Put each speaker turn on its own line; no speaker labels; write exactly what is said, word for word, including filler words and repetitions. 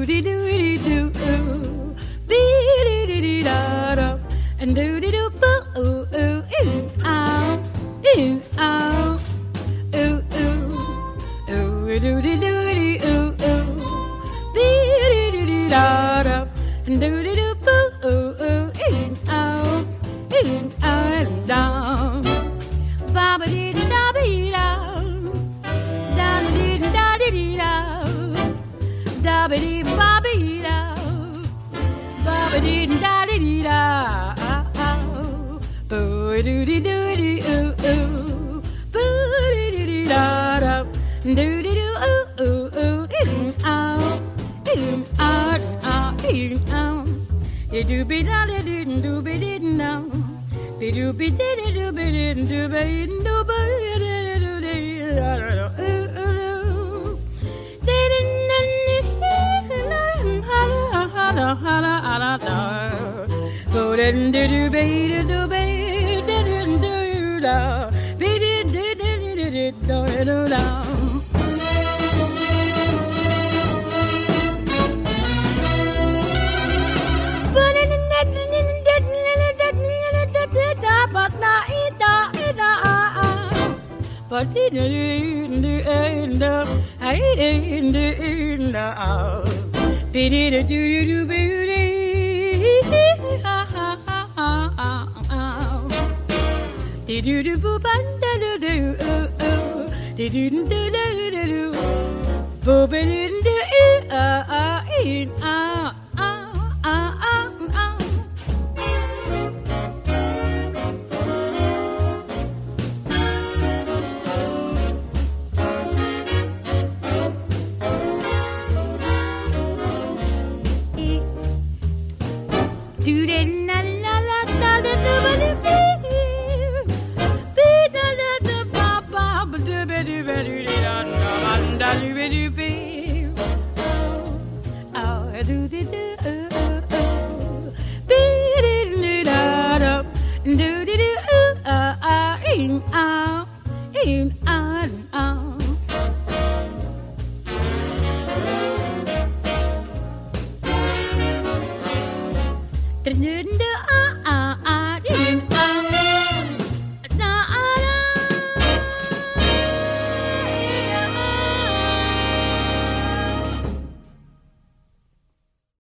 do dee do dee do ooh, dee dee dee dee da da, and do dee do boo ooh ooh ooh ah ooh ah ooh ooh ooh do dee do dee ooh ooh, dee dee dee dee da da, and do dee do boo ooh ooh ooh ah ooh ah da, ba ba dee da dee da, da dee da dee da. Da ba dee ba dee da, ba ba dee da dee da, boo doo dee doo dee ooh ooh, boo dee dee dee da da, doo dee doo ooh ooh ooh, ooh ah, ooh ah ah ooh ah, doo be da dee doo doo be dee da, be doo be dee dee doo be dee doo be doo be dee doo dee da da ooh ooh, dee dee da da da da, go dee dee doo be doo be dee dee doo da, be dee dee dee dee dee doo doo da. But dee dee dee da, I dee dee da. Be dee doo doo doo be dee ha ha ha ha ha. Dee doo doo boo ba da doo doo ooh ooh. Dee doo doo doo doo doo doo. Boo be doo doo ooh ah ah ee ah ah ah ah ah. Do de la la la da da do ba do be be da da da ba ba ba do be do be do da da da do be do be oh oh do do do